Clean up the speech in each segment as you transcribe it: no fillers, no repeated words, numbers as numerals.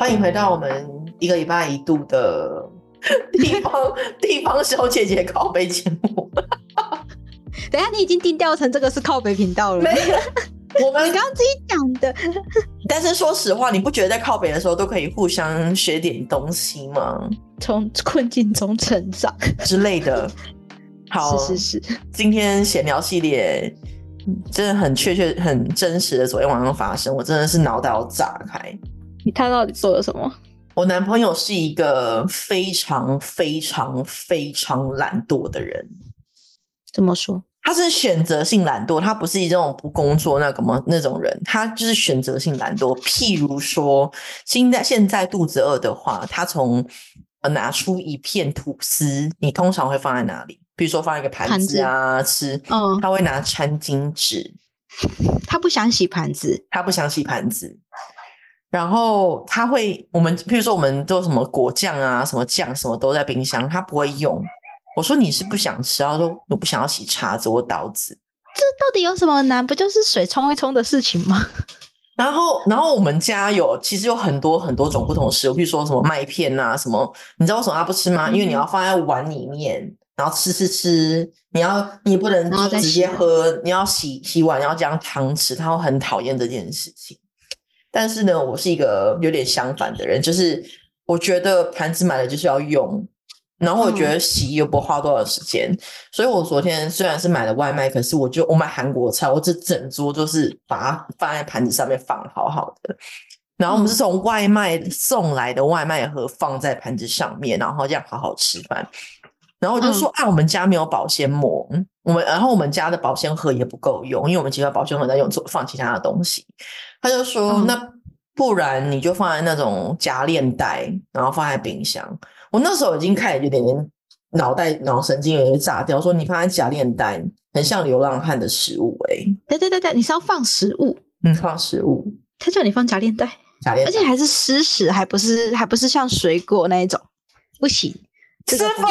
欢迎回到我们一个礼拜一度的地方小姐姐靠北节目。 等一下，你已经定调成这个是靠北频道了。 没有， 你刚刚自己讲的。 但是说实话，你不觉得在靠北的时候都可以互相学点东西吗？ 从困境中成长之类的。好， 是。 今天闲聊系列真的很确切、很真实的昨天晚上发生，我真的是脑袋要炸开。 他到底做了什么？ 我男朋友是一个非常非常非常懒惰的人。 怎么说？ 他是选择性懒惰，他不是这种不工作那种人，他就是选择性懒惰。譬如说，现在肚子饿的话，他从拿出一片吐司，你通常会放在哪里？比如说放一个盘子啊吃，他会拿餐巾纸。 他不想洗盘子， 然后譬如说我们做什么果酱啊，什么酱什么都在冰箱，他不会用。我说你是不想吃，他说我不想要洗叉子或刀子。 这到底有什么难？不就是水冲一冲的事情吗？ 然后我们家其实有很多很多种不同的食物，比如说什么麦片啊什么，你知道为什么他不吃吗？因为你要放在碗里面，然后吃，你不能就直接喝，你要洗碗，然后加上汤匙，他会很讨厌这件事情。但是呢，我是一个有点相反的人，就是我觉得盘子买了就是要用，然后我觉得洗又不花多少时间，所以我昨天虽然是买了外卖，可是我买韩国菜，我这整桌就是把它放在盘子上面放好好的，然后我们是从外卖送来的外卖盒放在盘子上面，然后这样好好吃饭。然后我就说我们家没有保鲜膜，然后我们家的保鲜盒也不够用，因为我们其他保鲜盒在放其他的东西。他就说那不然你就放在那种夹链袋，然后放在冰箱。我那时候已经开始有点脑神经有点炸掉，说你放在夹链袋很像流浪汉的食物。 对，你是要放食物？ 放食物。 他叫你放夹链袋，而且还是湿食，还不是像水果那一种，不行。 师傅，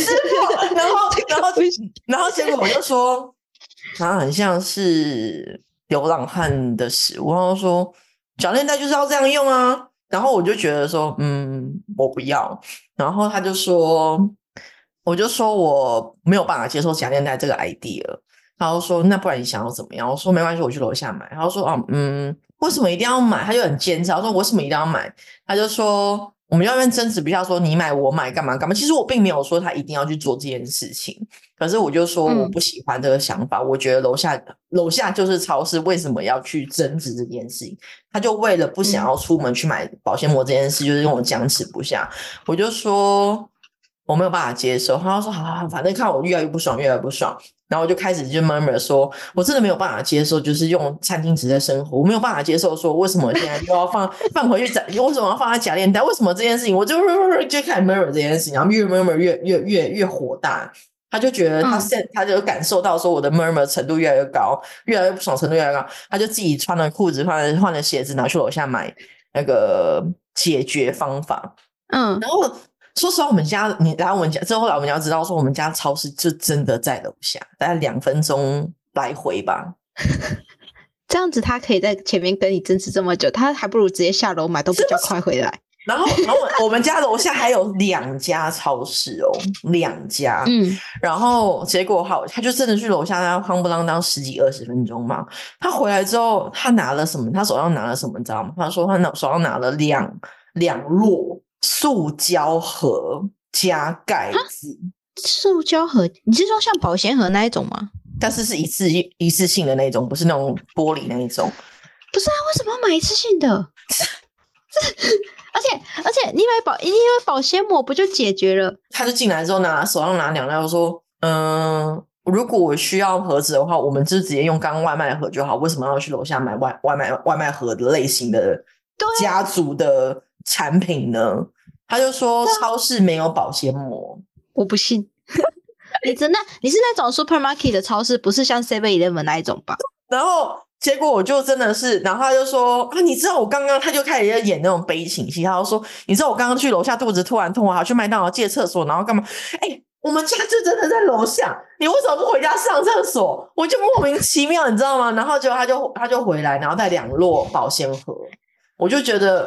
然后结果我就说他很像是流浪汉的食物，然后说夹链袋就是要这样用啊，然后我就觉得说我不要，然后他就说我就说我没有办法接受夹链袋这个 idea， 他就说那不然你想要怎么样？我说没关系，我去楼下买。他就说为什么一定要买？他就很坚持，他说为什么一定要买？他就说我们要不然争执比较说你买我买干嘛干嘛，其实我并没有说他一定要去做这件事情，可是我就说我不喜欢这个想法，我觉得楼下就是超市，为什么要去争执这件事情？他就为了不想要出门去买保鲜膜这件事，就是跟我僵持不下。我就说我没有办法接受，他就说好，反正看我越来越不爽，然后我就开始就 murmur 说我真的没有办法接受就是用餐巾纸在生活，我没有办法接受说为什么现在又要放回去为什么要放在夹链袋，为什么这件事情我就开始 murmur 这件事情，然后越 murmur 越火大。他就觉得他就感受到说我的 murmur 程度越来越高，越来越不爽程度越来越高，他就自己穿了裤子换了鞋子拿去楼下买那个解决方法。然后说实话，你来我们家之后，来我们家知道说我们家超市就真的在楼下，大概2分钟来回吧。 这样子他可以在前面跟你争执这么久，他还不如直接下楼买，都比较快回来。 然后我们家楼下还有2家超市2家。然后结果他就真的去楼下，他夯不啷当10几20分钟嘛。他回来之后，他拿了什么？他手上拿了什么？你知道吗？他说他手上拿了两摞塑胶盒加盖子。 塑胶盒？你是说像保鲜盒那一种吗？ 但是一次性的那种，不是那种玻璃那一种。 不是啊，为什么要买一次性的？而且你因为保鲜膜不就解决了？他就进来之后手上拿2袋，说如果我需要盒子的话，我们就直接用刚外卖盒就好，为什么要去楼下买外卖盒的类型的家族的产品呢？他就说超市没有保鲜膜。 我不信。你是那种 supermarket 的超市，不是像 7-Eleven 那一种吧？ 然后结果我就真的是，然后他就说你知道我刚刚，他就开始演那种悲情戏，他就说你知道我刚刚去楼下肚子突然痛，我还去麦当劳借厕所，然后干嘛？我们家就真的在楼下，你为什么不回家上厕所？我就莫名其妙，你知道吗？然后他就回来，然后带2摞保鲜盒，我就觉得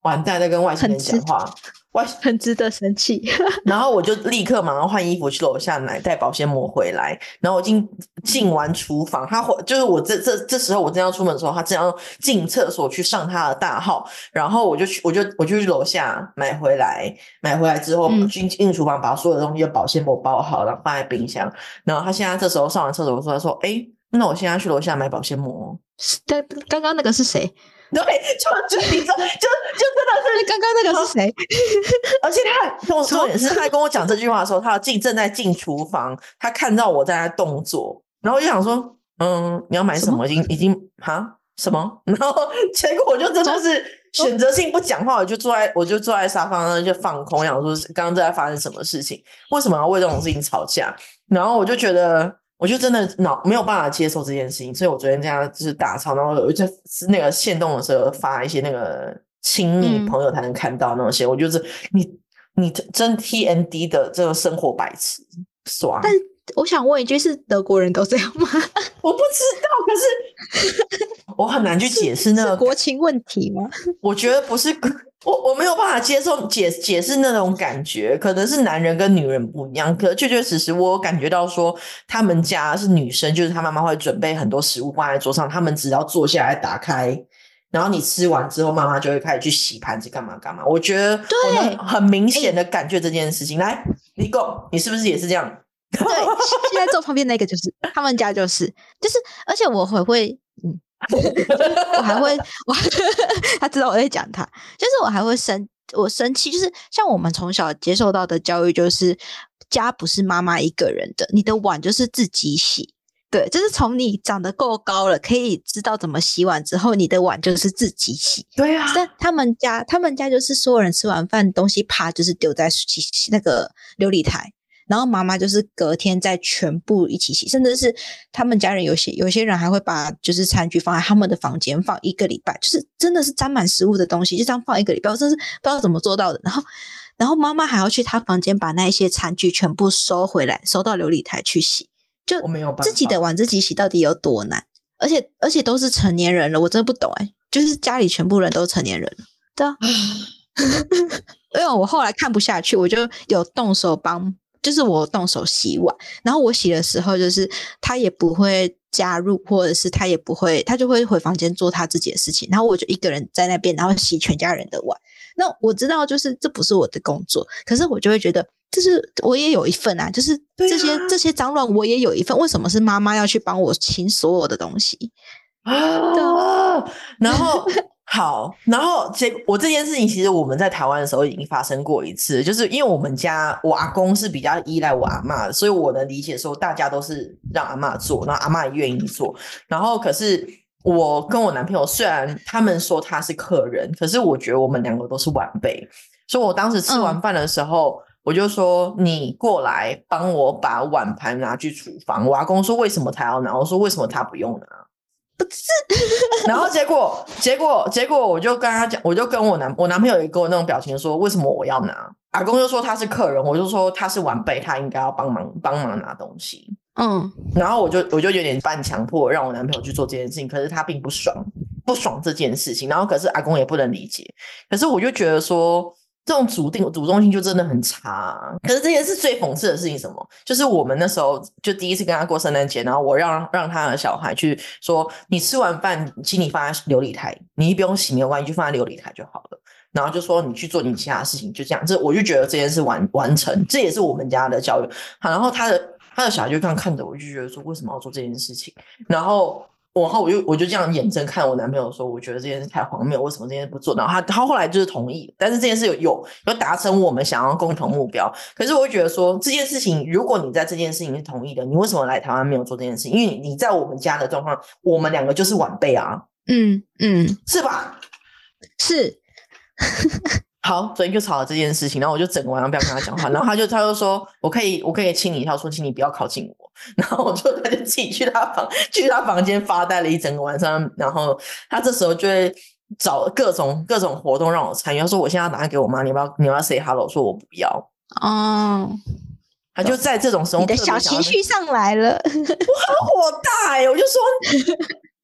完蛋在跟外星人讲话， 很值得生气。 然后我就立刻马上换衣服去楼下带保鲜膜回来，然后我进完厨房，就是我这时候我正要出门的时候，他正要进厕所去上他的大号，然后我就去楼下买回来之后进厨房把所有的东西的保鲜膜包好，然后放在冰箱，然后他现在这时候上完厕所的时候他说那我现在去楼下买保鲜膜。 刚刚那个是谁？ 对，就你知道，就真的是刚刚那个是谁？ 而且重点是他跟我讲这句话的时候，他正在进厨房，他看到我在那动作，然后我就想说，你要买什么？已经什么？然后结果我就真的是选择性不讲话，我就坐在沙发上就放空，想说刚刚在发生什么事情，为什么要为这种事情吵架？然后我就觉得。我就真的没有办法接受这件事情，所以我昨天这样就是大吵，然后我就那个限动的时候发一些那个亲密朋友才能看到那种些，我就是你真 TND 的这个生活白痴爽。 但我想问一句，是德国人都这样吗？ 我不知道，可是我很难去解释那个是国情问题吗？ 我觉得不是。我没有办法接受解释那种感觉，可能是男人跟女人不一样，可确确实实我有感觉到说他们家是女生，就是他妈妈会准备很多食物放在桌上，他们只要坐下来打开，然后你吃完之后妈妈就会开始去洗盘子干嘛干嘛。我觉得我能很明显的感觉这件事情。来李贡，你是不是也是这样？ 对，现在坐旁边那个就是他们家就是而且我会我还会他知道我在讲他，就是我还会生气，就是像我们从小接受到的教育，就是家不是妈妈一个人的，你的碗就是自己洗。对，就是从你长得够高了，可以知道怎么洗碗之后，你的碗就是自己洗。 对啊， 但他们家就是所有人吃完饭东西啪就是丢在那个琉璃台。然后妈妈就是隔天再全部一起洗，甚至是他们家人有些人还会把就是餐具放在他们的房间放1个礼拜，就是真的是沾满食物的东西就这样放1个礼拜，我真是不知道怎么做到的。然后妈妈还要去他房间把那一些餐具全部收回来，收到琉璃台去洗，就自己的碗自己洗到底有多难？而且都是成年人了，我真的不懂就是家里全部人都成年人了，对啊。因为我后来看不下去，我就有动手就是我动手洗碗，然后我洗的时候就是他也不会加入，或者是他就会回房间做他自己的事情，然后我就一个人在那边然后洗全家人的碗。那我知道就是这不是我的工作，可是我就会觉得就是我也有一份啊，就是这些脏乱我也有一份，为什么是妈妈要去帮我清所有的东西啊？然后好，然后我这件事情其实我们在台湾的时候已经发生过一次，就是因为我阿公是比较依赖我阿嬷的，所以我能理解说大家都是让阿嬷做，然后阿嬷也愿意做。然后可是我跟我男朋友虽然他们说他是客人，可是我觉得我们两个都是晚辈，所以我当时吃完饭的时候我就说你过来帮我把碗盘拿去厨房。我阿公说为什么他要拿，我说为什么他不用拿，不是。然后结果我就跟他讲，我就跟我男朋友也跟我那种表情说为什么我要拿。阿公就说他是客人，我就说他是晚辈，他应该要帮忙拿东西。然后我就有点半强迫让我男朋友去做这件事情，可是他并不爽这件事情，然后可是阿公也不能理解。可是我就觉得说这种主动性就真的很差可是这件事最讽刺的事情是什么？就是我们那时候就第一次跟他过圣诞节，然后我让他的小孩去说你吃完饭请你放在琉璃台，你不用洗没有关系，就放在琉璃台就好了，然后就说你去做你其他的事情，就这样。我就觉得这件事完成，这也是我们家的教育。好，然后他的小孩就这样看着我，就觉得说为什么要做这件事情，然后我就这样眼睁看我男朋友说我觉得这件事太荒谬，为什么这件事不做，然后他后来就是同意，但是这件事有达成我们想要共同目标。可是我会觉得说这件事情如果你在这件事情是同意的，你为什么来台湾没有做这件事情？因为你在我们家的状况，我们两个就是晚辈啊，是吧？ 是好，昨天就吵了这件事情，然后我就整个晚上不要跟他讲话，然后他就说我可以亲你一下，说请你不要靠近我，然后他就自己去他房间发呆了一整个晚上，然后他这时候就会找各种活动让我参与。他说我现在要打电话给我妈，你要 say hello， 说我不要他就在这种时候， 你的小情绪上来了， 我很火大我就说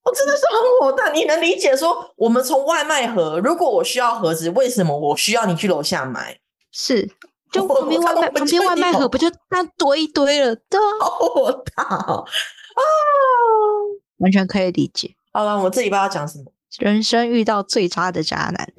我真的是很火大。你能理解说，我们从外卖盒，如果我需要盒子，为什么我需要你去楼下买？ 是，就旁边外卖盒不就那多一堆了？对啊， 好火大哦！啊， 完全可以理解。 好了，我这礼拜要讲什么？ 人生遇到最渣的渣男，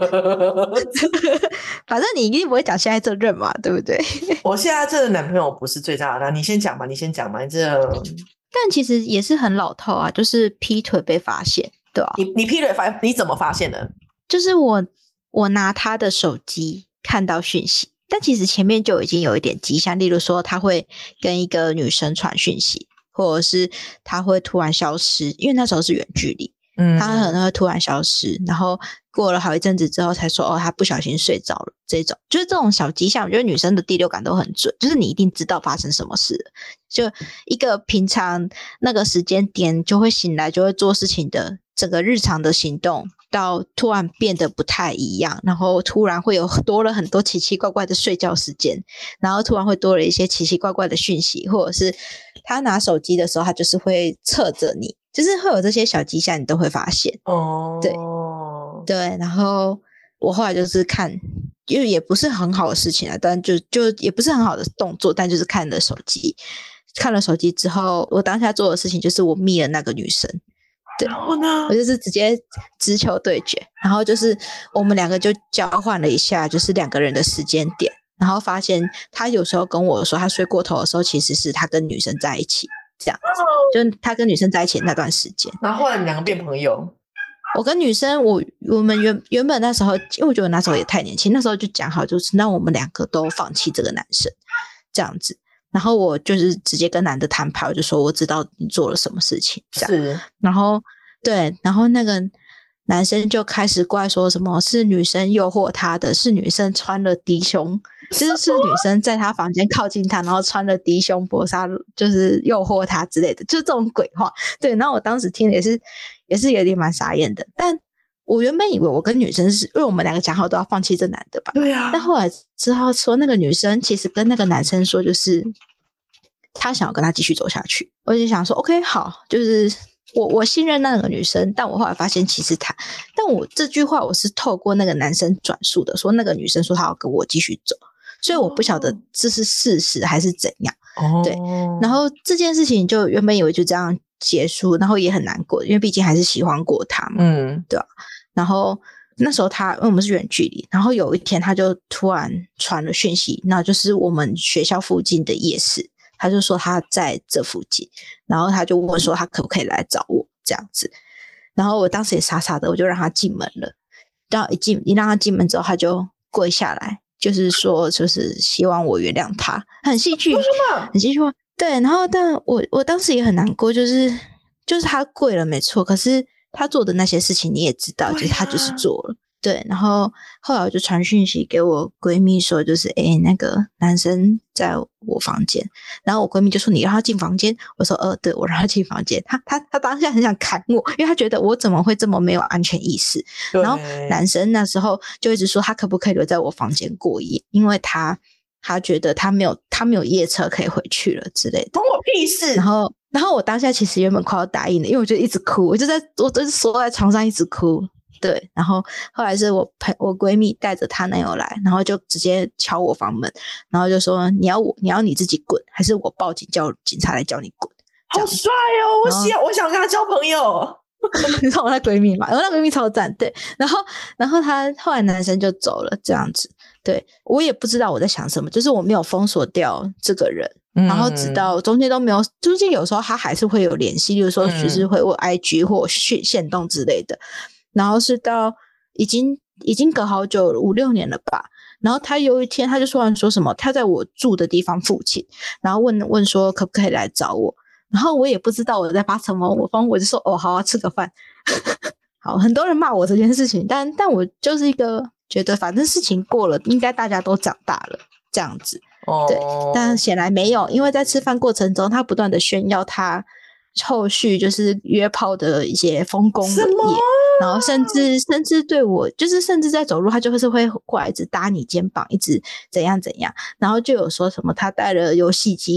反正你一定不会讲现在这任嘛，对不对？ 我现在这个男朋友不是最渣的，你先讲吧，你这。 但其实也是很老套啊，就是劈腿被发现，对啊， 你劈腿你怎么发现的？ 就是我拿他的手机看到讯息，但其实前面就已经有一点迹象，例如说他会跟一个女生传讯息，或者是他会突然消失，因为那时候是远距离。他可能会突然消失，然后过了好一阵子之后才说他不小心睡着了，这种就是这种小迹象，我觉得女生的第六感都很准，就是你一定知道发生什么事了，就一个平常那个时间点就会醒来就会做事情的整个日常的行动，到突然变得不太一样，然后突然会有多了很多奇奇怪怪的睡觉时间，然后突然会多了一些奇奇怪怪的讯息，或者是他拿手机的时候他就是会侧着你，就是会有这些小迹象你都会发现。对，然后我后来就是看，因为也不是很好的事情啊，但就也不是很好的动作，但就是看了手机之后，我当下做的事情就是我密了那个女生。对， 然后呢， 我就是直接直球对决，然后就是我们两个就交换了一下，就是两个人的时间点，然后发现他有时候跟我说他睡过头的时候，其实是他跟女生在一起，这样子，就他跟女生在一起的那段时间。 然后后来你们两个变朋友。 我跟女生，我们原本那时候，因为我觉得那时候也太年轻，那时候就讲好，就是那我们两个都放弃这个男生，这样子。然后我就是直接跟男的摊牌，我就说我知道你做了什么事情，这样。 是， 然后对，然后那个男生就开始怪说什么是女生诱惑他的，是女生穿了低胸，就是女生在他房间靠近他，然后穿了低胸薄纱，就是诱惑他之类的，就这种鬼话。对，然后我当时听了也是有点蛮傻眼的，但我原本以为我跟女生是因为我们两个讲好都要放弃这男的吧， 对啊， 但后来之后说那个女生其实跟那个男生说，就是他想要跟他继续走下去，我就想说 OK 好，就是我信任那个女生，但我后来发现其实但我这句话我是透过那个男生转述的，说那个女生说她要跟我继续走，所以我不晓得这是事实还是怎样。对，然后这件事情就原本以为就这样结束，然后也很难过，因为毕竟还是喜欢过他嘛，对吧？然后那时候因为我们是远距离，然后有一天他就突然传了讯息，那就是我们学校附近的夜市，他就说他在这附近，然后他就问说他可不可以来找我这样子，然后我当时也傻傻的，我就让他进门了，然后一让他进门之后，他就跪下来，就是说就是希望我原谅他，很戏剧，很戏剧化。对，然后但我当时也很难过，就是他跪了没错，可是他做的那些事情你也知道，就是他就是做了。对，然后后来我就传讯息给我闺蜜说，就是那个男生在我房间，然后我闺蜜就说你让他进房间，我说对，我让他进房间。他当下很想砍我，因为他觉得我怎么会这么没有安全意识。然后男生那时候就一直说他可不可以留在我房间过夜，因为他觉得他没有夜车可以回去了之类的。 关我屁事。 然后我当下其实原本快要答应了，因为我就一直哭，我就是缩在床上一直哭。对，然后后来是我闺蜜带着她男友来，然后就直接敲我房门，然后就说你要你自己滚，还是我报警叫警察来叫你滚？ 好帅哦！我想跟他交朋友。 你知道我那闺蜜嘛？我那闺蜜超赞。对，然后他后来男生就走了，这样子。对，我也不知道我在想什么，就是我没有封锁掉这个人。然后直到中间都没有，中间有时候他还是会有联系，例如说就是会我 IG 或限动之类的。然后是到已经隔好久了，5-6年了吧。然后他有一天他就突然说什么，他在我住的地方附近，然后问说可不可以来找我。然后我也不知道我在发什么，我就说好啊，吃个饭。好，很多人骂我这件事情，但我就是一个觉得反正事情过了，应该大家都长大了这样子。对，但显然没有，因为在吃饭过程中，他不断的炫耀他后续就是约炮的一些丰功伟业，然后甚至对我就是甚至在走路，他就是会过来一直搭你肩膀，一直怎样，然后就有说什么他带了游戏机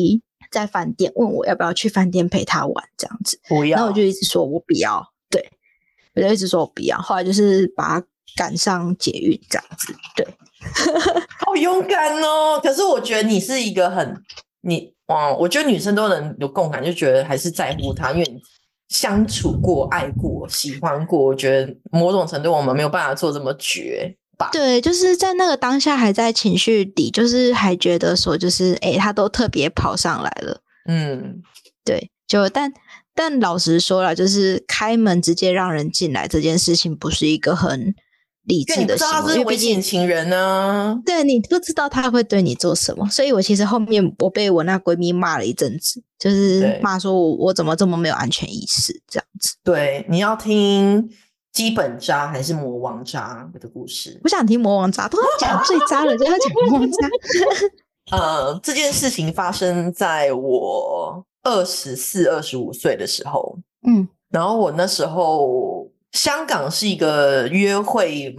在饭店问我要不要去饭店陪他玩这样子， 不要， 然后我就一直说我不要，对，我就一直说我不要，后来就是把他赶上捷运这样子，对。 好勇敢哦！可是我觉得你是一个我觉得女生都能有共感，就觉得还是在乎他，因为你相处过、爱过、喜欢过，我觉得某种程度我们没有办法做这么绝吧。 对，就是在那个当下还在情绪里，就是还觉得说，就是他都特别跑上来了，对，但老实说了，就是开门直接让人进来这件事情，不是一个很理智的行为，因为危险情人呢。 对，你不知道他会对你做什么，所以我其实后面我被我那闺蜜骂了一阵子，就是骂说我怎么这么没有安全意识这样子。 对，你要听基本渣还是魔王渣的故事？ 我想听魔王渣，都要讲最渣了，就要讲魔王渣。 这件事情发生在我24、25岁的时候，然后我那时候香港是一个约会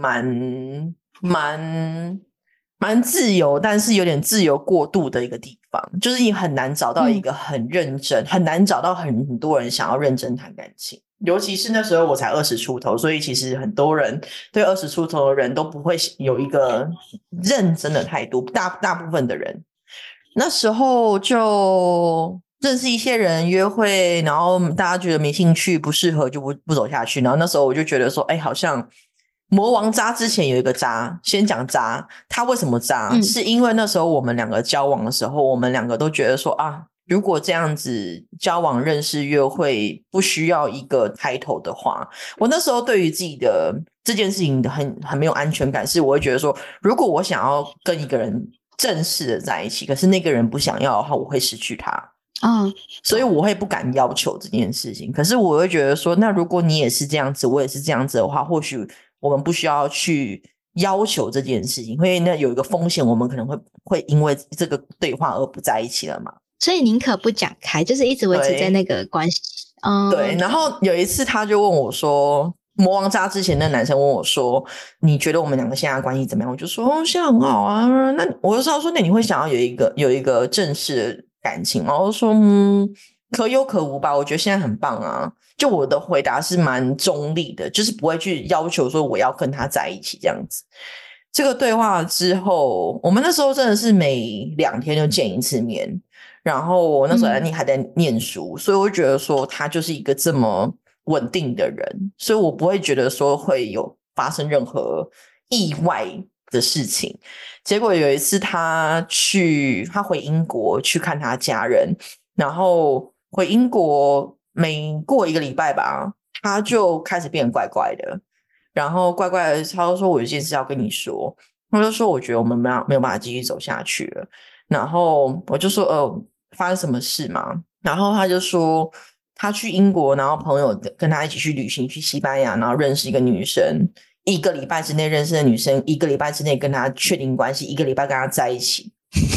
蛮自由，但是有点自由过度的一个地方，就是你很难找到一个很认真，很难找到很多人想要认真谈感情。尤其是那时候我才20出头，所以其实很多人对20出头的人都不会有一个认真的态度，大部分的人那时候就认识一些人约会，然后大家觉得没兴趣不适合就不走下去，然后那时候我就觉得说好像魔王渣之前有一个渣，先讲渣，他为什么渣，是因为那时候我们两个交往的时候，我们两个都觉得说如果这样子交往认识约会不需要一个title的话，我那时候对于自己的这件事情很没有安全感，是我会觉得说，如果我想要跟一个人正式的在一起，可是那个人不想要的话，我会失去他。所以我会不敢要求这件事情。可是我会觉得说，那如果你也是这样子，我也是这样子的话，或许我们不需要去要求这件事情，因为那有一个风险，我们可能会因为这个对话而不在一起了嘛。 所以宁可不讲开，就是一直维持在那个关系。 对，然后有一次他就问我说，魔王渣之前的男生问我说，你觉得我们两个现在的关系怎么样？我就说现在很好啊。那我就说，那你会想要有一个正式的感情吗？我就说可有可无吧，我觉得现在很棒啊。就我的回答是蛮中立的，就是不会去要求说我要跟他在一起这样子。这个对话之后，我们那时候真的是每2天就见一次面，然后我那时候还在念书，所以我觉得说他就是一个这么稳定的人，所以我不会觉得说会有发生任何意外的事情。结果有一次他回英国去看他家人，然后回英国每过1个礼拜吧，他就开始变得怪怪的，然后怪怪的，他就说我有件事要跟你说，我就说我觉得我们没有办法继续走下去了，然后我就说发生什么事嘛？然后他就说他去英国，然后朋友跟他一起去旅行，去西班牙，然后认识一个女生，1个礼拜之内认识的女生，1个礼拜之内跟他确定关系，1个礼拜跟他在一起。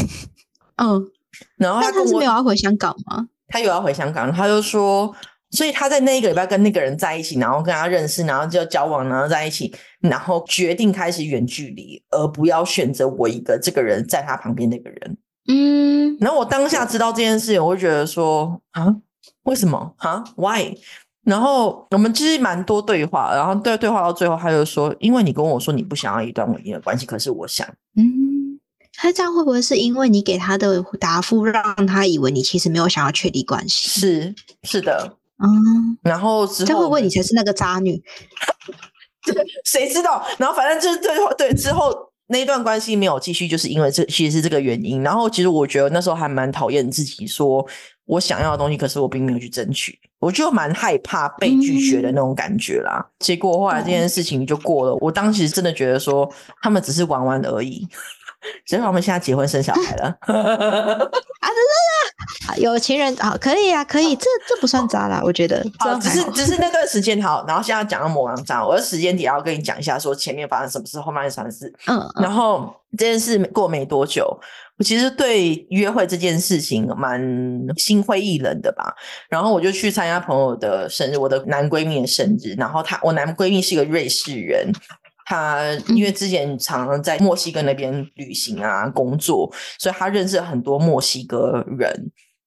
然后他是没有要回香港吗？ 他有要回香港，他就说，所以他在那1个礼拜跟那个人在一起，然后跟他认识，然后就交往，然后在一起，然后决定开始远距离，而不要选择我一个这个人在他旁边那个人。然后我当下知道这件事情，我会觉得说为什么why？ 然后我们其实蛮多对话，然后对话到最后他就说，因为你跟我说你不想要一段稳定的关系，可是我想。 他这样会不会是因为你给他的答复让他以为你其实没有想要确立关系？ 是的。然后之后这会不会你才是那个渣女？ 谁知道？然后反正就是对之后那一段关系没有继续，就是因为其实是这个原因。然后其实我觉得那时候还蛮讨厌自己，说我想要的东西，可是我并没有去争取，我就蛮害怕被拒绝的那种感觉啦。结果后来这件事情就过了，我当时真的觉得说他们只是玩玩而已。所以我们现在结婚生小孩了真的有情人可以啊，可以，这不算渣啦，我觉得。 只是那段时间好，然后现在讲到魔王渣，我的时间点要跟你讲一下，说前面发生什么事，后面发生什么事。然后这件事过没多久，我其实对约会这件事情蛮心灰意冷的吧。然后我就去参加朋友的生日，我的男闺蜜的生日，然后我男闺蜜是一个瑞士人。他因为之前常常在墨西哥那边旅行啊工作，所以他认识很多墨西哥人。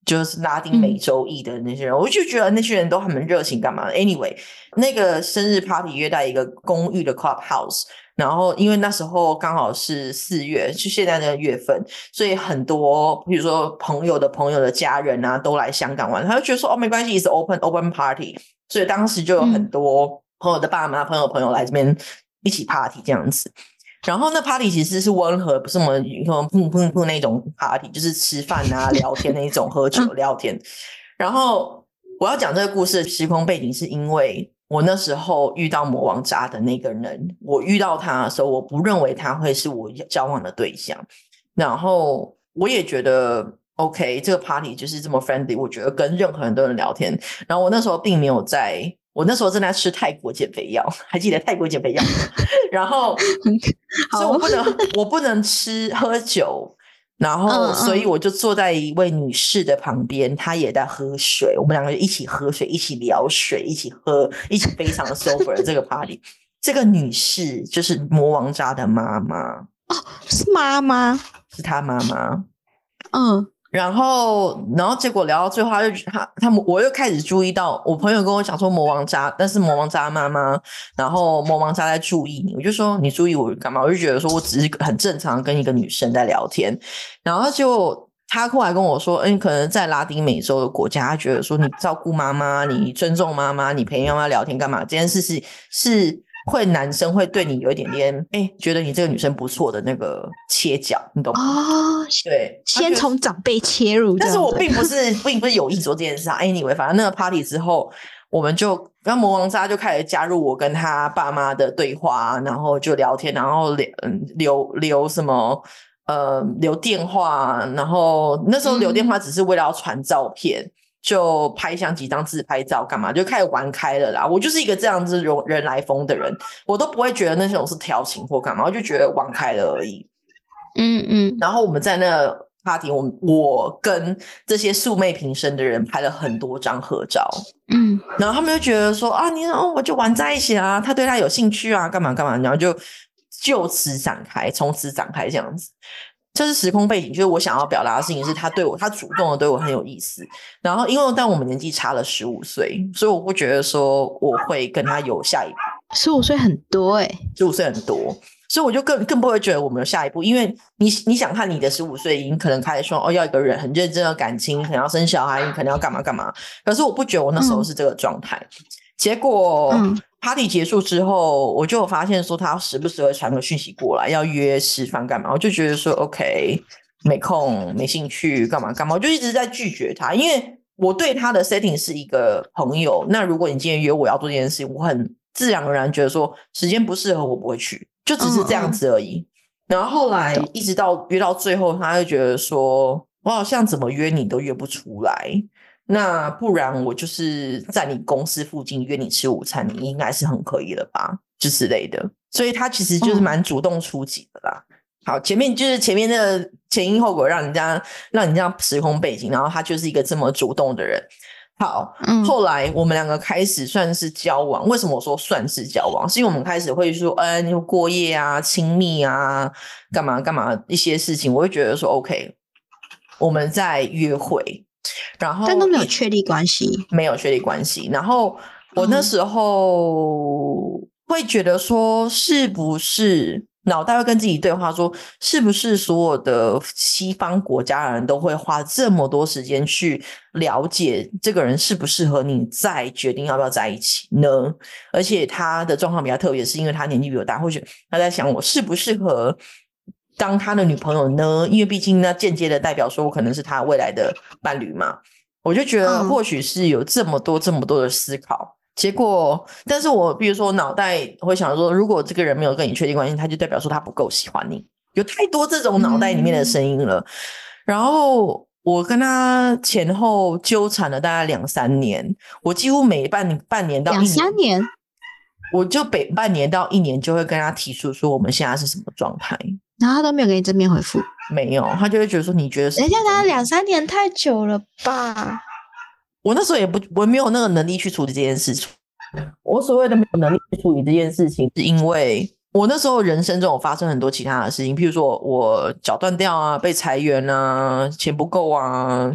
就是拉丁美洲裔的那些人，我就觉得那些人都很热情干嘛 Anyway 那个生日 party 约在一个公寓的 clubhouse，然后因为那时候刚好是4月，是现在的月份，所以很多比如说朋友的家人啊都来香港玩，他就觉得说没关系 is open party， 所以当时就有很多朋友的爸妈朋友来这边一起 party 这样子。然后那 party 其实是温和，不是什么砰砰砰那种 party， 就是吃饭啊聊天那种喝酒聊天。然后我要讲这个故事的时空背景是因为我那时候遇到魔王渣的那个人，我遇到他的时候我不认为他会是我交往的对象，然后我也觉得 OK 这个 party 就是这么 friendly， 我觉得跟任何人都能聊天。然后我那时候并没有我那时候正在吃泰国减肥药，还记得泰国减肥药然后所以我不能喝酒，然后所以我就坐在一位女士的旁边，她也在喝水，我们两个一起喝水，一起聊水，一起喝，一起非常 sober 这个 party。 这个女士就是魔王渣的妈妈。 是妈妈？ 是她妈妈。然后结果聊到最后，我又开始注意到，我朋友跟我讲说魔王渣，但是魔王渣妈妈，然后魔王渣在注意你，我就说你注意我干嘛？我就觉得说我只是很正常跟一个女生在聊天，然后就他后来跟我说，可能在拉丁美洲的国家，他觉得说你照顾妈妈，你尊重妈妈，你陪妈妈聊天干嘛？这件事是会男生会对你有一点点觉得你这个女生不错的那个切角，你懂吗？对， 先从长辈切入， 但是我并不是有意做这件事啊。Anyway， 反正那个 party 之后，我们就跟魔王渣就开始加入我跟他爸妈的对话，然后就聊天，然后留什么留电话，然后那时候留电话只是为了要传照片。就拍像几张自拍照干嘛，就开始玩开了啦。我就是一个这样子人来疯的人，我都不会觉得那种是调情或干嘛，我就觉得玩开了而已。然后我们在那个 party， 我跟这些素昧平生的人拍了很多张合照。然后他们就觉得说我就玩在一起啊，他对他有兴趣啊，干嘛干嘛，然后就此展开，从此展开这样子。这是时空背景，就是我想要表达的事情是他主动的对我很有意思，然后因为但我们年纪差了15岁，所以我不觉得说我会跟他有下一步。 15岁很多 15岁很多，所以我就更不会觉得我们有下一步，因为你想看你的15岁已经可能开始说要一个人很认真的感情，你可能要生小孩，你可能要干嘛干嘛，可是我不觉得我那时候是这个状态。结果party 结束之后，我就有发现说他时不时会传个讯息过来，要约吃饭干嘛，我就觉得说 OK 没空没兴趣干嘛干嘛，我就一直在拒绝他，因为我对他的 setting 是一个朋友，那如果你今天约我要做这件事，我很自然而然觉得说时间不适合我不会去，就只是这样子而已。然后后来一直到约到最后，他就觉得说我好像怎么约你都约不出来，那不然我就是在你公司附近约你吃午餐，你应该是很可以了吧，就之类的。所以他其实就是蛮主动出击的啦。好，前面的前因后果让你这样时空背景，然后他就是一个这么主动的人。好，后来我们两个开始算是交往。为什么我说算是交往？是因为我们开始会说你过夜啊，亲密啊，干嘛干嘛一些事情，我会觉得说 OK 我们在约会，然后但都没有确立关系， 没有确立关系。然后我那时候会觉得说是不是脑袋会跟自己对话说，是不是所有的西方国家的人都会花这么多时间去了解这个人适不适合你，再决定要不要在一起呢？而且他的状况比较特别，是因为他年纪比我大，或许他在想我适不适合当他的女朋友呢？因为毕竟那间接的代表说我可能是他未来的伴侣嘛。我就觉得或许是有这么多的思考。结果但是我比如说脑袋会想说，如果这个人没有跟你确定关系，他就代表说他不够喜欢你，有太多这种脑袋里面的声音了。然后我跟他前后纠缠了大概2-3年，我几乎每半年到1年 2-3年， 我就半年到1年就会跟他提出说我们现在是什么状态， 然后他都没有给你正面回复。 没有，他就会觉得说你觉得等一下他2-3年太久了吧？ 我那时候我没有那个能力去处理这件事情。我所谓的没有能力去处理这件事情，是因为我那时候人生中有发生很多其他的事情，譬如说我脚断掉啊，被裁员啊，钱不够啊，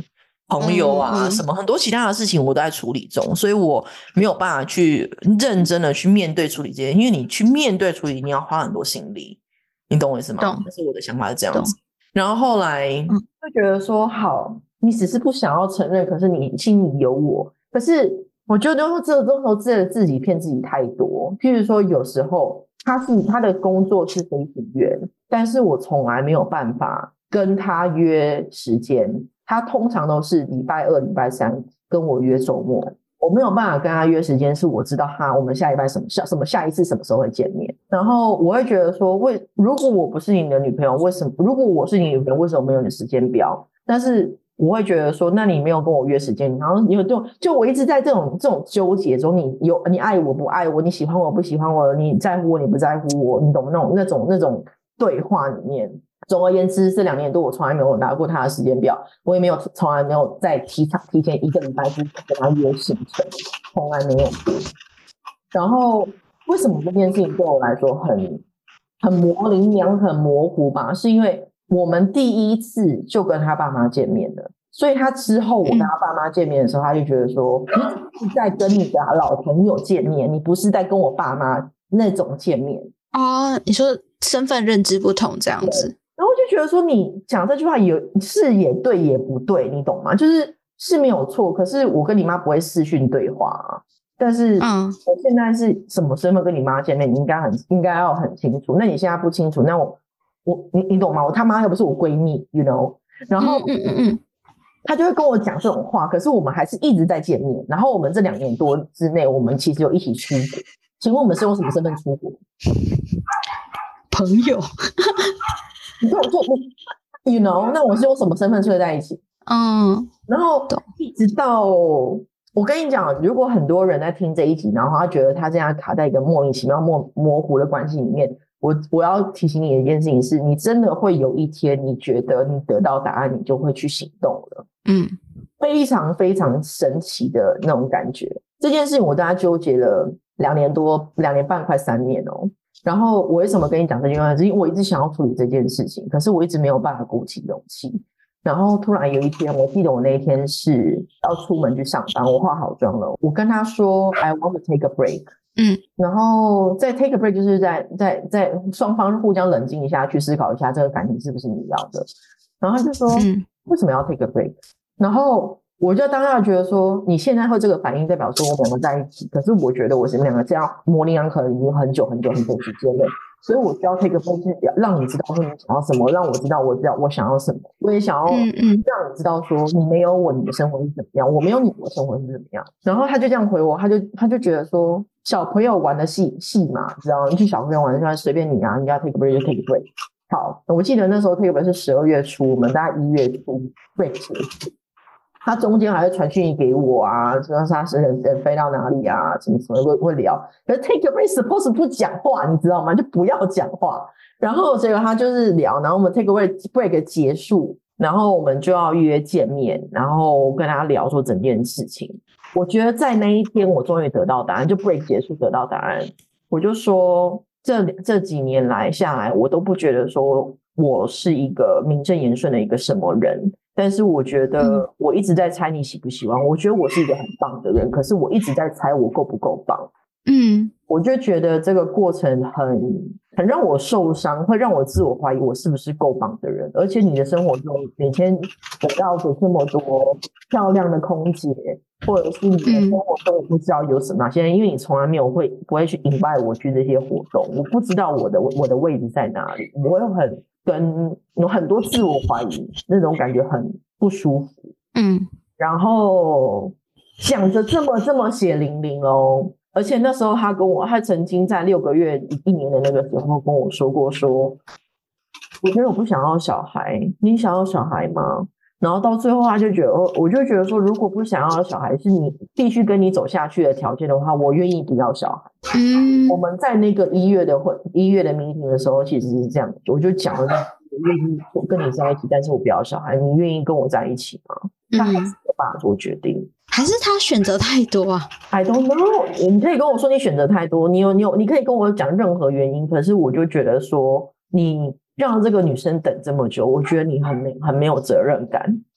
朋友啊什么很多其他的事情我都在处理中，所以我没有办法去认真的去面对处理这些，因为你去面对处理你要花很多心力，你懂我意思吗？但是我的想法是这样子。然后后来就觉得说好，你只是不想要承认，可是你心里有我。可是我觉得这时候自己骗自己太多。譬如说有时候他的工作是飞行员，但是我从来没有办法跟他约时间，他通常都是礼拜二礼拜三跟我约周末，我没有办法跟他约时间，是我知道我们下礼拜下一次什么时候会见面。然后我会觉得说如果我不是你的女朋友，如果我是你女朋友，为什么没有你的时间表？但是我会觉得说，那你没有跟我约时间，然后你就我一直在这种纠结中，你爱我不爱我，你喜欢我不喜欢我，你在乎我你不在乎我，你懂那种对话里面。总而言之，这2年多我从来没有拿过他的时间表，我也从来没有在提前1个礼拜之前跟他约行程，从来没有过。然后为什么这件事情对我来说很模棱两可、很模糊吧？是因为我们第一次就跟他爸妈见面了，所以他之后我跟他爸妈见面的时候，他就觉得说，你是在跟你的老朋友见面，你不是在跟我爸妈那种见面。 你说身份认知不同这样子。 然后就觉得说你讲这句话也对也不对，你懂吗？是没有错，可是我跟你妈不会视讯对话啊。但是我现在是什么身份跟你妈见面，你应该要很清楚。那你现在不清楚，那你懂吗？我他妈又不是我闺蜜 you know。 然后他就会跟我讲这种话，可是我们还是一直在见面。然后我们这2年多之内，我们其实有一起出国。请问我们是用什么身份出国？ 朋友。 you know， 那我是用什么身份睡在一起？然后一直到我跟你讲，如果很多人在听这一集，然后他觉得他这样卡在一个莫名其妙模糊的关系里面，我要提醒你的一件事情是，你真的会有一天你觉得你得到答案，你就会去行动了。非常非常神奇的那种感觉。这件事情我大概纠结了2年多2年半快3年哦。然后我为什么跟你讲这句话，是因为我一直想要处理这件事情，可是我一直没有办法鼓起勇气。然后突然有一天，我记得我那一天是要出门去上班，我化好妆了，我跟他说 I want to take a break。然后在 take a break 就是在双方互相冷静一下，去思考一下这个感情是不是你要的。然后他就说为什么要 take a break？ 然后我就当下觉得说，你现在会这个反应代表说我们2个在一起，可是我觉得我们2个这样模棱两可已经很久时间了，所以我需要 take a break， 让你知道说你想要什么，让我知道我想要什么，我也想要让你知道说你没有我你的生活是怎么样，我没有你的生活是怎么样。然后他就这样回我，他就觉得说小朋友玩的戏嘛，知道你去小朋友玩的随便你啊，你要 take a break 就 take a break。好，我记得那时候 take a break 是12月初，我们大概1月初 break 结束。他中间还会传讯息给我啊，说他是人飞到哪里啊，什么什么会聊。可是 take a break suppose 不讲话，你知道吗？就不要讲话。然后结果他就是聊，然后我们 take a break 结束，然后我们就要约见面，然后跟他聊说整件事情。我觉得在那一天我终于得到答案，就 break 结束得到答案。我就说这几年来下来，我都不觉得说我是一个名正言顺的一个什么人。但是我觉得我一直在猜你喜不喜欢我觉得我是一个很棒的人，可是我一直在猜我够不够棒。我就觉得这个过程很让我受伤，会让我自我怀疑我是不是够棒的人。而且你的生活中每天得到这么多漂亮的空姐，或者是你的生活中我不知道有什么现在因为你从来不会去引拜我去这些活动，我不知道我的位置在哪里，我会有很多自我怀疑，那种感觉很不舒服。然后想着这么血淋淋哦。而且那时候他曾经在6个月1年的那个时候跟我说过说，我觉得我不想要小孩，你想要小孩吗？然后到最后我就觉得说，如果不想要小孩是你必须跟你走下去的条件的话，我愿意不要小孩。我们在那个1月的 meeting 的时候其实是这样，我就讲了我愿意跟你在一起，但是我不要小孩，你愿意跟我在一起吗？他还是没有办法做决定。 还是他选择太多啊 I don't know， 你可以跟我说你选择太多，你可以跟我讲任何原因，可是我就觉得说你让这个女生等这么久，我觉得你很没有责任感。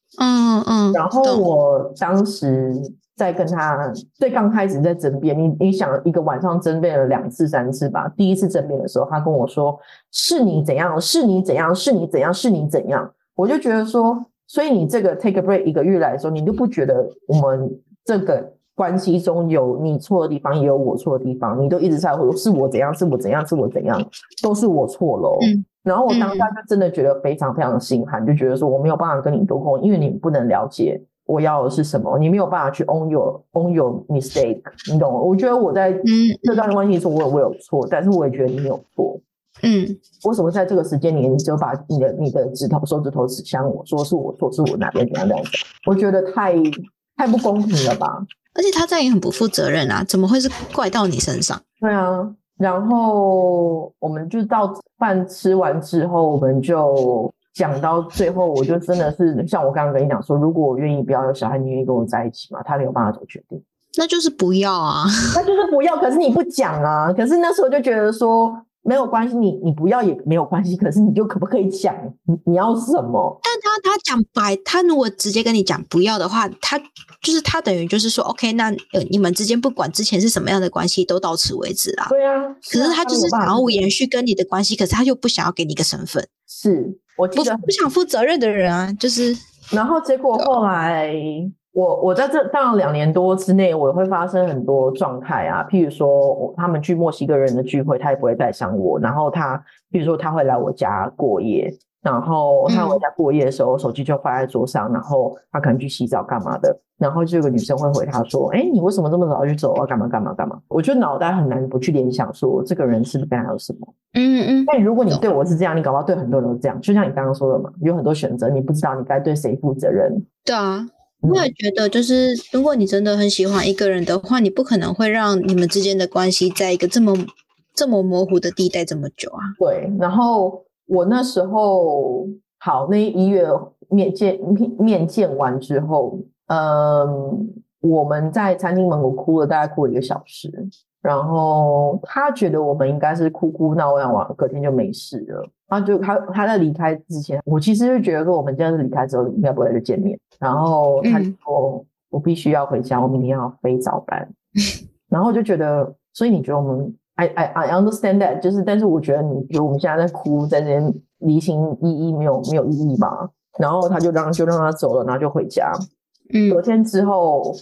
然后我当时在跟他最刚开始在争辩，你想一个晚上争辩了2次3次吧。第一次争辩的时候，他跟我说是你怎样，是你怎样，是你怎样，是你怎样。我就觉得说，所以你这个 take a break 1个月来的时候，你就不觉得我们这个关系中有你错的地方，也有我错的地方，你都一直在说是我怎样，是我怎样，是我怎样，都是我错了然后我当下就真的觉得非常非常的心寒，就觉得说我没有办法跟你沟通，因为你不能了解我要的是什么，你没有办法去 own your mistake， 你懂吗？我觉得我在这段关系中我有错，但是我也觉得你有错。为什么在这个时间里你就把你的手指头指向我，说是我错，是我哪边怎样怎样？我觉得太不公平了吧。 而且他这样也很不负责任啊，怎么会是怪到你身上？ 对啊，然后我们就到饭吃完之后，我们就讲到最后，我就真的是像我刚刚跟你讲说，如果我愿意不要有小孩，你愿意跟我在一起吗？他没有办法做决定， 那就是不要啊。 那就是不要，可是你不讲啊。可是那时候就觉得说没有关系，你不要也没有关系，可是你就可不可以讲你要什么？ 但他讲白，他如果直接跟你讲不要的话，他等于就是说 OK， 那你们之间不管之前是什么样的关系都到此为止啦。 对啊， 可是他就是想要延续跟你的关系，可是他又不想要给你一个身份， 是我记得不想负责任的人啊，就是。 然后结果后来我在这当然2年多之内，我会发生很多状态啊，譬如说他们去墨西哥人的聚会，他也不会带上我，然后譬如说他会来我家过夜，然后他回家过夜的时候，手机就放在桌上，然后他可能去洗澡干嘛的，然后就有个女生会回他说你为什么这么早就走啊，干嘛干嘛干嘛。我觉得脑袋很难不去联想说这个人是不是跟他有什么。但如果你对我是这样，你搞不好对很多人都是这样，就像你刚刚说的嘛，有很多选择，你不知道你该对谁负责任。 对啊，我也觉得就是如果你真的很喜欢一个人的话，你不可能会让你们之间的关系在一个这么模糊的地带这么久啊。 对，然后我那时候好，那1月面见完之后，我们在餐厅门口哭了，大概哭了1个小时，然后他觉得我们应该是哭哭闹闹完，隔天就没事了。他在离开之前，我其实就觉得说我们这样子离开之后应该不会再见面，然后他就说我必须要回家，我明天要飞早班然后我就觉得，所以你觉得我们I understand that， 就是但是我觉得你觉得我们现在在哭，在这边离情依依没有意义嘛。然后他就让他走了，然后就回家。昨天之后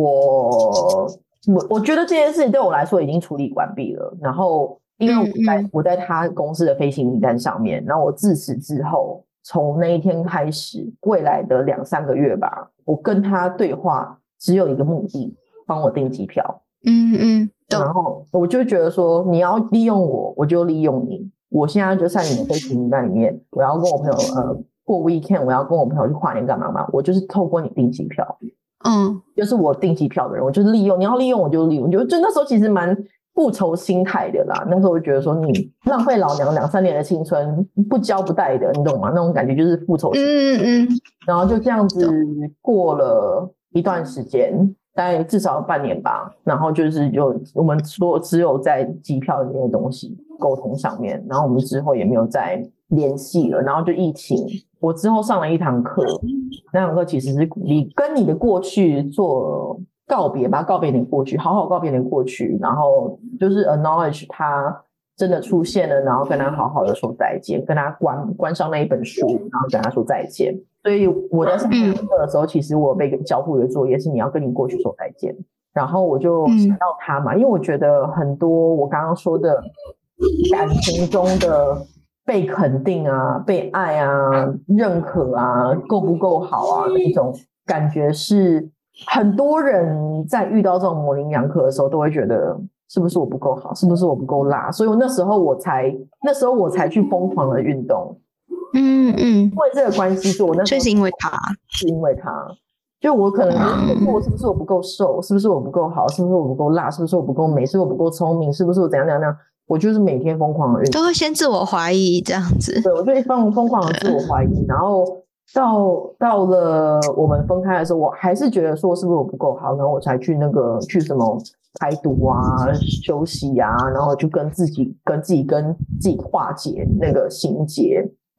我觉得这件事情对我来说已经处理完毕了，然后因为我在他公司的飞行名单上面，然后我自此之后从那一天开始，未来的2-3个月吧，我跟他对话只有一个目的，帮我订机票。然后我就觉得说你要利用我就利用你，我现在就在你的飞行名单里面，我要跟我朋友过 weekend， 我要跟我朋友去跨年干嘛嘛，我就是透过你订机票。就是我订机票的人，我就是利用，你要利用我就利用，就那时候其实蛮复仇心态的啦。那时候我就觉得说你浪费老娘2-3年的青春，不交不带的，你懂吗？那种感觉就是复仇心态。然后就这样子过了一段时间，大概至少半年吧，然后我们说只有在机票里面的东西沟通上面，然后我们之后也没有再联系了。然后就疫情，我之后上了一堂课，那堂课其实是鼓励跟你的过去做告别吧，告别你的过去，好好告别你的过去，然后就是 acknowledge 他真的出现了，然后跟他好好的说再见，跟他关上那一本书，然后跟他说再见。所以我在上课的时候，其实我被交付的作业是你要跟你过去说再见。然后我就想到他嘛，因为我觉得很多我刚刚说的感情中的被肯定啊、被爱啊、认可啊、够不够好啊那种感觉，是很多人在遇到这种模棱两可的时候都会觉得是不是我不够好，是不是我不够辣，所以那时候我才去疯狂的运动。因为这个关系，所以我那时候就是因为他， 就我可能我是不是我不够瘦，是不是我不够好，是不是我不够辣，是不是我不够美，是不是我不够聪明，是不是我怎样怎样怎样，我就是每天疯狂的运动， 都会先自我怀疑这样子。 对，我就疯狂的自我怀疑，然后到了我们分开的时候，我还是觉得说是不是我不够好，然后我才去什么排毒啊、休息啊，然后就跟自己化解那个心结。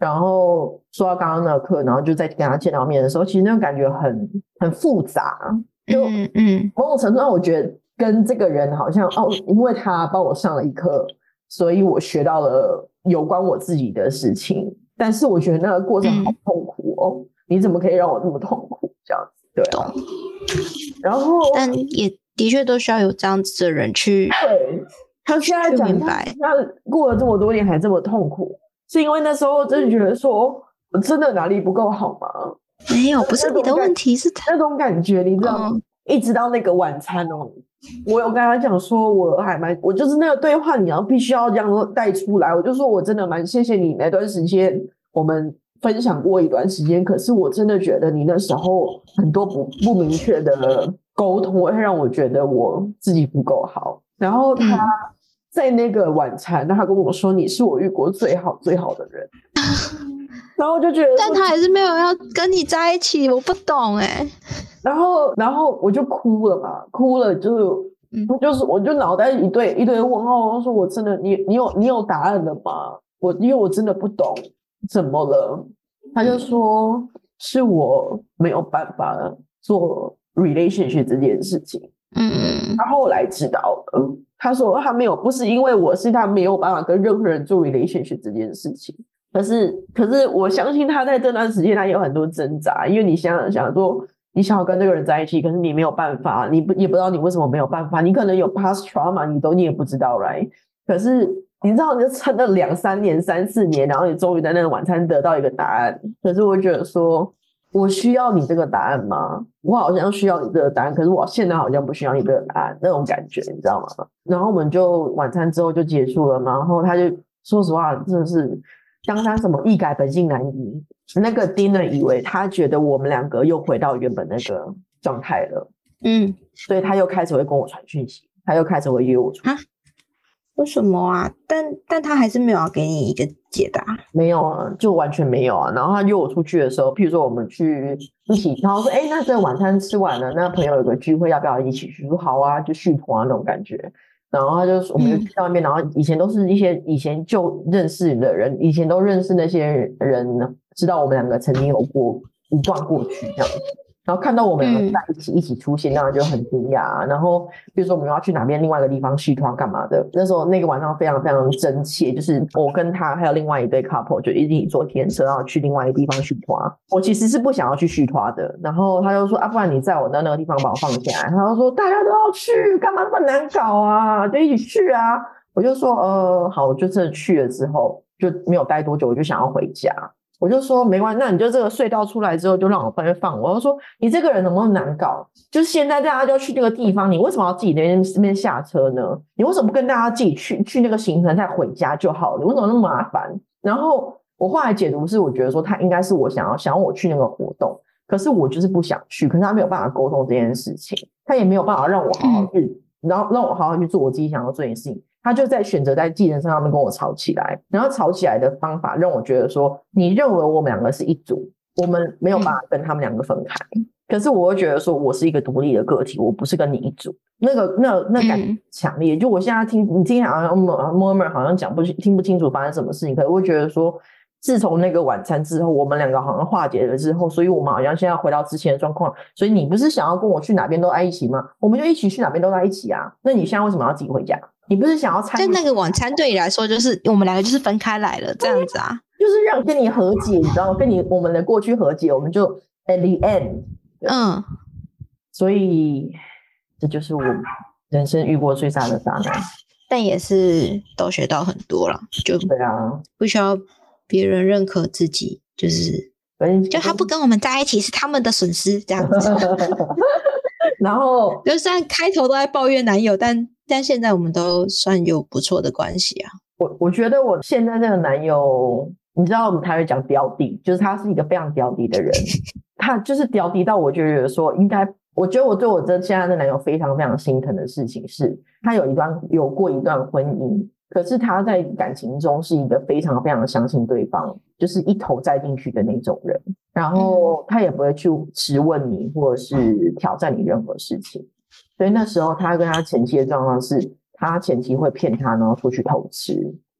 然后说到刚刚那个课，然后就在跟他见到面的时候，其实那种感觉很复杂，就某种程度上我觉得跟这个人好像因为他帮我上了一课，所以我学到了有关我自己的事情，但是我觉得那个过程好痛苦哦，你怎么可以让我那么痛苦这样子？对啊，然后但也的确都需要有这样子的人去， 对，他现在讲他过了这么多年还这么痛苦，是因为那时候真的觉得说我真的哪里不够好吗？ 没有，不是你的问题，是他那种感觉，你知道吗？一直到那个晚餐哦，我有跟他讲说，我就是那个对话，你必须要这样带出来。我就说我真的蛮谢谢你那段时间，我们分享过一段时间，可是我真的觉得你那时候很多不明确的沟通，会让我觉得我自己不够好。然后他在那个晚餐，他跟我说你是我遇过最好最好的人。然后就觉得， 但他还是没有要跟你在一起，我不懂然后我就哭了嘛，哭了就是我就脑袋一堆问号，我说我真的你有答案了吗？因为我真的不懂怎么了。他就说是我没有办法做 relationship 这件事情。他后来知道了，他说他没有，不是因为他没有办法跟任何人做 relationship 这件事情。可是我相信他在这段时间他有很多挣扎，因为你想说你想要跟这个人在一起，可是你没有办法，也不知道你为什么没有办法，你可能有 past trauma， 你也不知道 right？ 可是你知道你就撑了2-3年3-4年，然后你终于在那个晚餐得到一个答案。可是我觉得说我需要你这个答案吗？我好像需要你这个答案，可是我现在好像不需要你这个答案，那种感觉你知道吗？然后我们就晚餐之后就结束了嘛，然后他就说实话真的是当他什么一改本性难移，那个 dinner 以为他觉得我们2个又回到原本那个状态了，所以他又开始会跟我传讯息，他又开始会约我出去。 为什么啊？但他还是没有要给你一个解答。 没有啊，就完全没有啊。然后他约我出去的时候，譬如说我们去一起，然后说那这个晚餐吃完了，那朋友有个聚会，要不要一起去？说好啊，就续团啊那种感觉。然后我们就去到那边，然后以前都是一些以前就认识的人，以前都认识那些人呢，知道我们2个曾经有过一段过去这样子。然后看到我们2个在一起出现，当然就很惊讶。然后比如说我们要去哪边另外一个地方续团干嘛的，那时候那个晚上非常非常真切，就是我跟他还有另外一对 couple 就一起坐天车，然后去另外一个地方续团。我其实是不想要去续团的，然后他就说不然你在我的那个地方把我放下来。他就说大家都要去，干嘛那么难搞啊，就一起去啊。我就说好，我就真的去了之后就没有待多久，我就想要回家。我就说没关系，那你就这个隧道出来之后就让我放我。我就说你这个人怎么那么难搞，就是现在大家就要去这个地方，你为什么要自己那边下车呢？你为什么不跟大家自己去那个行程再回家就好了？你为什么那么麻烦？然后我后来解读是我觉得说他应该是我想要我去那个活动，可是我就是不想去，可是他没有办法沟通这件事情，他也没有办法让我好好去然后让我好好去做我自己想要做的事情，他就在选择在计程车上面跟我吵起来，然后吵起来的方法让我觉得说，你认为我们2个是一组，我们没有办法跟他们2个分开，可是我会觉得说我是一个独立的个体，我不是跟你一组，那感觉强烈，就我现在你听好像 murmur 好像听不清楚发生什么事情，可是我会觉得说自从那个晚餐之后，我们2个好像化解了之后，所以我们好像现在回到之前的状况。所以你不是想要跟我去哪边都在一起吗？我们就一起去哪边都在一起啊。那你现在为什么要自己回家？你不是想要参与？ 就那个晚餐对你来说，就是我们2个就是分开来了这样子啊， 就是让跟你和解，你知道吗？我们的过去和解，我们就 at the end。所以这就是我人生遇过最大的渣男， 但也是都学到很多了，就对啊， 不需要别人认可自己，就他不跟我们在一起是他们的损失这样子。 然后就虽然开头都在抱怨男友，但现在我们都算有不错的关系啊。 我觉得我现在这个男友，你知道我们台语讲屌弟，就是他是一个非常屌弟的人，他就是屌弟到我觉得说我觉得我对我现在的男友非常非常心疼的事情是，他有过一段婚姻，可是他在感情中是一个非常非常相信对方，就是一头栽进去的那种人，然后他也不会去质问你或者是挑战你任何事情。所以那时候他跟他前妻的状况是，他前妻会骗他，然后出去偷吃，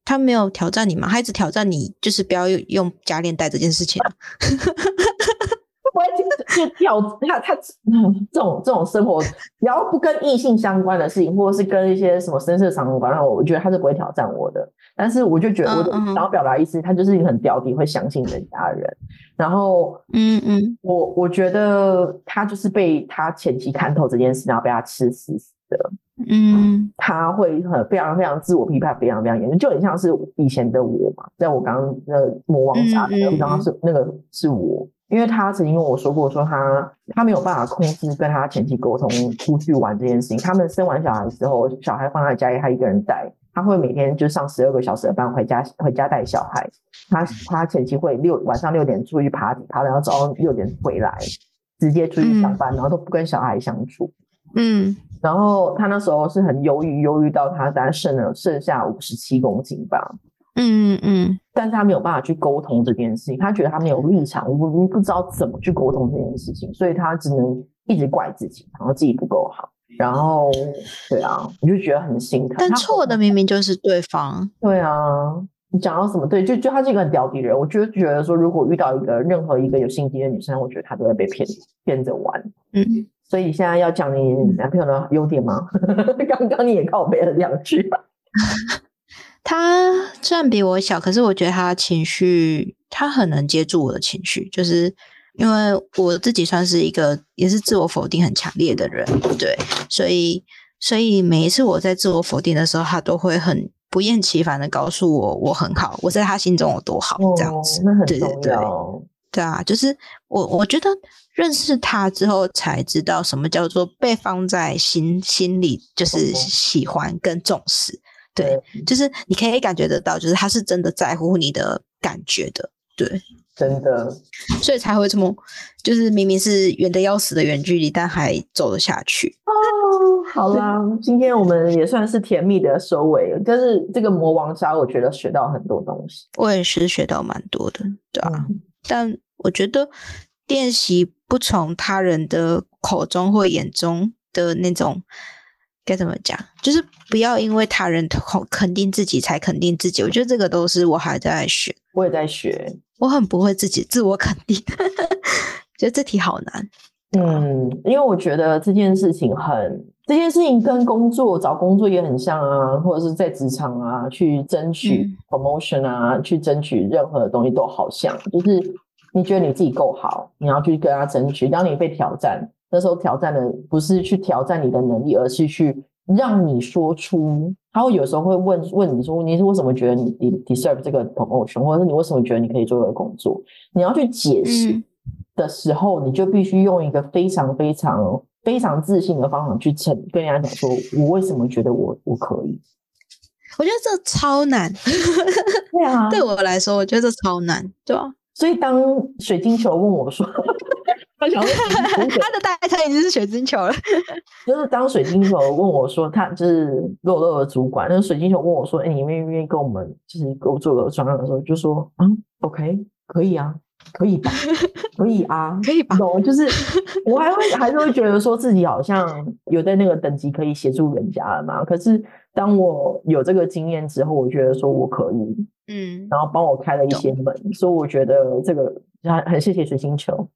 他没有挑战你吗？他一直挑战你，就是不要用夹链袋这件事情啊。 我就挑他这种生活，然后不跟异性相关的事情，或者是跟一些什么深色场合有关，然后我觉得他是不会挑战我的。但是我就觉得我想要表达意思，他就是一个很屌底会相信人家的人。然后我觉得他就是被他前妻看透这件事，然后被他吃死的。他会非常非常自我批判，非常非常严重，就很像是以前的我嘛，在我刚刚的魔王杀的刚刚是那个是我。因为他曾经跟我说过，说他没有办法控制跟他前妻沟通出去玩这件事情。他们生完小孩之后，小孩放在家里，他一个人带，他会每天就上12个小时的班，回家带小孩。他前妻会晚上6点出去爬然后早上6点回来，直接出去上班，然后都不跟小孩相处。然后他那时候是很忧郁到他大概剩下57公斤吧。但是他没有办法去沟通这件事情，他觉得他没有立场，我不知道怎么去沟通这件事情，所以他只能一直怪自己，然后自己不够好。然后对啊，我就觉得很心疼。 但错的明明就是对方。 对啊，你讲到什么？对，就他是一个很屌的人，我就觉得说，如果遇到任何一个有心机的女生，我觉得他都会被骗着玩。所以现在要讲你男朋友的优点吗？刚刚你也靠背了2句。 他虽然比我小，可是我觉得他情绪，他很能接住我的情绪，就是因为我自己算是一个也是自我否定很强烈的人，对，所以每一次我在自我否定的时候，他都会很不厌其烦的告诉我很好，我在他心中有多好，这样子。 那很重要。 对啊，就是我觉得认识他之后才知道什么叫做被放在心里，就是喜欢跟重视。对，就是你可以感觉得到，就是他是真的在乎你的感觉的。对， 真的， 所以才会这么，就是明明是远的要死的远距离，但还走得下去。 好啦，今天我们也算是甜蜜的收尾，但是这个魔王杀我觉得学到很多东西。 我也是学到蛮多的，对啊。但我觉得练习不从他人的口中或眼中的那种该怎么讲，就是不要因为他人肯定自己才肯定自己，我觉得这个都是我还在学。 我也在学， 我很不会自我肯定。觉得这题好难。 因为我觉得这件事情跟找工作也很像啊，或者是在职场啊去争取 promotion 啊，去争取任何的东西都好像，就是你觉得你自己够好，你要去跟他争取。当你被挑战，那时候挑战的不是去挑战你的能力，而是去让你说出。他会有时候会问你说，你是为什么觉得你 deserve 这个 promotion， 或者是你为什么觉得你可以做这个工作？你要去解释的时候，你就必须用一个非常非常非常自信的方法去跟人家讲说，我为什么觉得我可以。 我觉得这超难。 对啊， 对我来说我觉得这超难，对啊。 所以当水晶球问我说他的代称已经是水晶球了。 就是当水晶球问我说，他就是肉肉的主管，那个水晶球问我说，你愿不愿意跟我们就是给我做个专案的时候，就说OK 可以啊，可以吧，可以啊， 可以吧， 就是我还是会觉得说自己好像有在那个等级可以协助人家了嘛。可是当我有这个经验之后，我觉得说我可以，然后帮我开了一些门，所以我觉得这个很谢谢水晶球。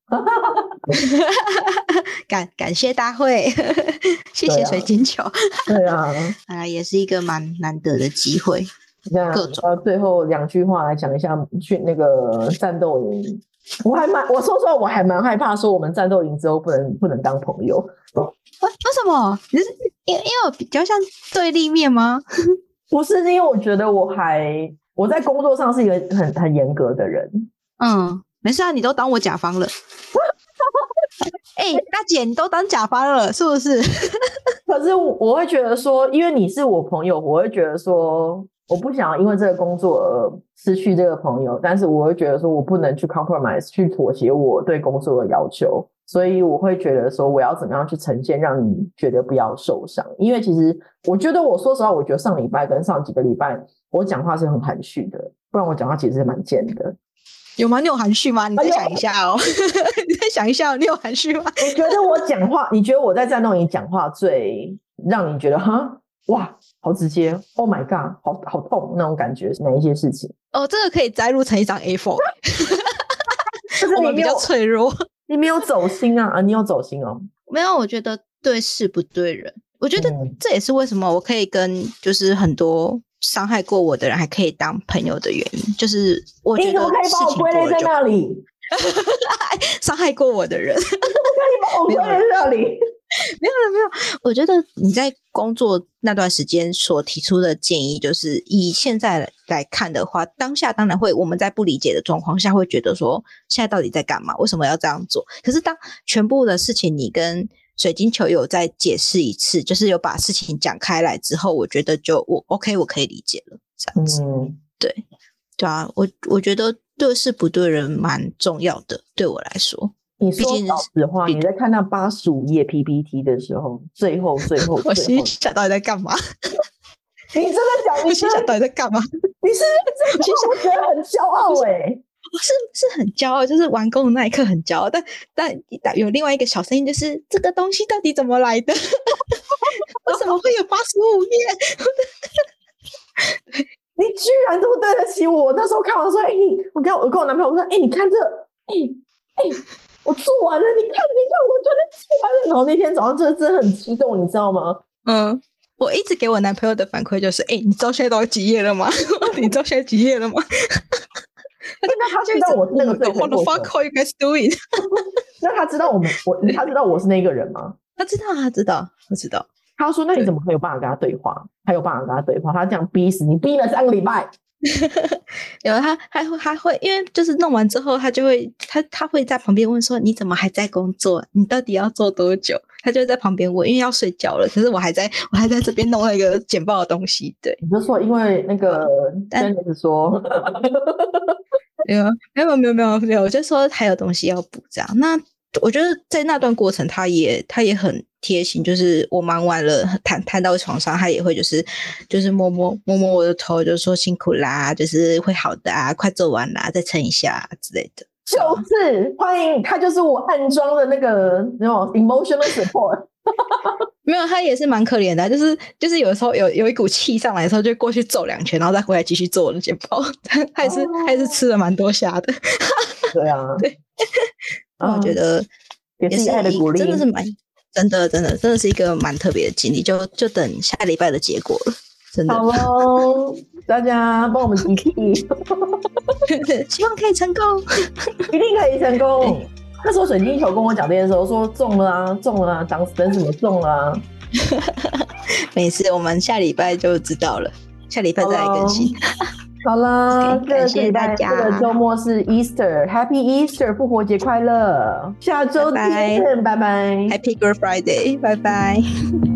感谢大会。谢谢水晶球。 对啊， 也是一个蛮难得的机会。 各种最后2句话来讲一下去那个战斗营。我说实话，我还蛮害怕说我们战斗营之后不能当朋友。 为什么？你是因为我比较像对立面吗？ 不是，因为我觉得我在工作上是一个很严格的人。 没事啊，你都当我甲方了。大姐，你都当甲方了，是不是？ 可是我会觉得说，因为你是我朋友，我会觉得说，我不想要因为这个工作而失去这个朋友，但是我会觉得说我不能去 compromise 去妥协我对工作的要求，所以我会觉得说我要怎么样去呈现，让你觉得不要受伤。因为其实我觉得说实话，我觉得上礼拜跟上几个礼拜我讲话是很含蓄的，不然我讲话其实是蛮贱的。 有吗？你有含蓄吗？你再想一下哦。你再想一下，你有含蓄吗？ 我觉得我讲话，你觉得我在战斗营讲话最让你觉得哇好直接 ，Oh my god， 好痛那种感觉，哪一些事情？ 哦，这个可以摘录成一张 A4。 就是我们比较脆弱， 你没有走心啊？你有走心哦？ 没有，我觉得对事不对人，我觉得这也是为什么我可以跟就是很多伤害过我的人还可以当朋友的原因，就是我觉得你怎么可以把我归类在那里？ 伤害过我的人， 你怎么可以把我归类在那里？ 没有，我觉得你在工作那段时间所提出的建议，就是以现在来看的话，当下当然会我们在不理解的状况下会觉得说现在到底在干嘛，为什么要这样做，可是当全部的事情你跟水晶球有再解释一次，就是有把事情讲开来之后，我觉得就OK， 我可以理解了这样子。对啊，我觉得对事不对人蛮重要的，对我来说。 你说老实话，你在看那85页 PPT 的时候，最后我心想到底在干嘛？ 你真的讲， 我心想到底在干嘛？ 你是不是我觉得很骄傲是很骄傲，就是完工的那一刻很骄傲，但有另外一个小声音，就是这个东西到底怎么来的？为什么会有85页？ 你居然这么对得起我！那时候看完说，我跟我男朋友说，你看这，我做完了，你看，我真的做完了。然后那天早上真的很激动，你知道吗？ 我一直给我男朋友的反馈就是，你知道现在都几页了吗？你知道现在几页了吗？ 那他知道我是那个罪魁祸首。 What the fuck are you guys doing？ 那他知道他知道我是那个人吗？ 他知道。 他说：“那你怎么会有办法跟他对话？他有办法跟他对话，他这样逼死你，逼了3个礼拜。” 有他会，因为就是弄完之后，他就会他会在旁边问说：“你怎么还在工作？你到底要做多久？”他就会在旁边问，因为要睡觉了。可是我还在这边弄那个简报的东西。对， 你就说因为那个真的是说， 没有，我就说还有东西要补这样。那我觉得在那段过程，他也很贴心，就是我忙完了瘫到床上，他也会就是摸摸我的头，就说辛苦啦，就是会好的啊，快做完啦，再撑一下之类的。 就是欢迎他，就是我暗装的那个emotional support。 没有，他也是蛮可怜的，就是有时候有一股气上来的时候，就过去揍2拳，然后再回来继续做我的简报。他也是吃了蛮多下的。 对啊， 对。我觉得也是爱的鼓励， 真的是真的是一个蛮特别的经历，就等下礼拜的结果了，真的。 好咯，大家帮我们集气， 希望可以成功， 一定可以成功。那时候水晶球跟我讲这件事，我说中了啊，等什么中了啊？ 没事，我们下礼拜就知道了，下礼拜再来更新。 好啦， 感谢大家。 这个周末是 Easter，Happy Easter， 复活节快乐！下周见，拜拜 ，Happy Good Friday， 拜拜。